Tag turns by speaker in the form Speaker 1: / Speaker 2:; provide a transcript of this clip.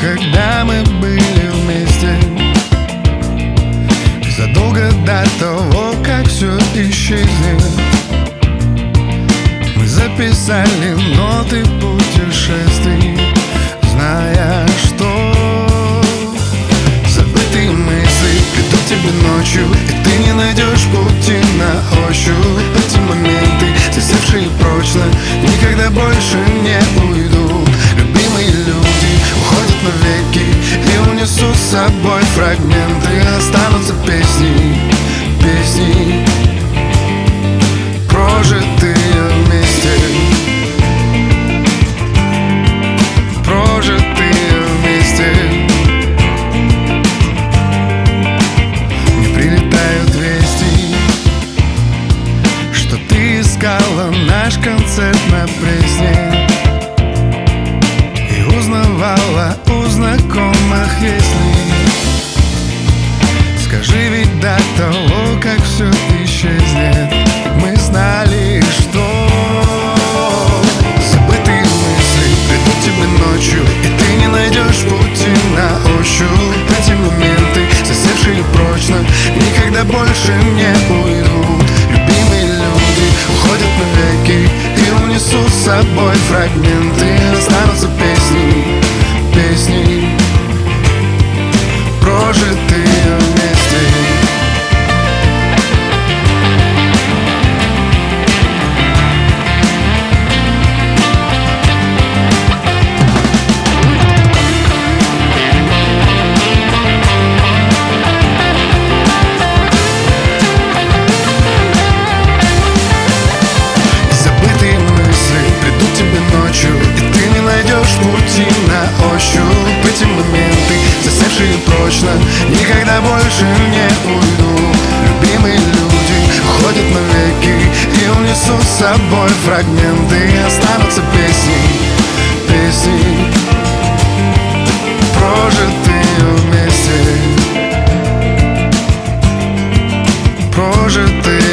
Speaker 1: когда мы были вместе, задолго до того, как все исчезнет. Мы записали ноты путешествий, зная, что забытые мысли придут тебе ночью, и ты не найдешь пути на ощупь. Эти моменты, засевшие прочно, никогда больше не уйдут. Любимые люди уходят навеки и унесут с собой фрагменты. Останутся песни, песни, прожитые вместе, прожитые вместе. Мне прилетают вести, что ты искала наш концерт на Пресне и узнавала у знакомых, если. Скажи, ведь до того, как все исчезнет, мы знали, что забытые мысли придут тебе ночью, и ты не найдешь пути на ощупь. Эти моменты, засевшие прочно, никогда больше не уйдут. Любимые люди уходят навеки и унесут с собой фрагменты. Останутся песни, песни, прожитые вместе. Забытые мысли придут тебе ночью, и ты не найдешь пути на ощупь. Эти моменты, засевшие прочно, никогда больше не уйдут. Любимые люди уходят навеки и унесут с собой фрагменты. Останутся песни, песни, прожитые вместе, прожитые